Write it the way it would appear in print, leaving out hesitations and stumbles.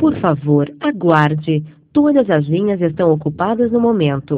Por favor, aguarde. Todas as linhas estão ocupadas no momento.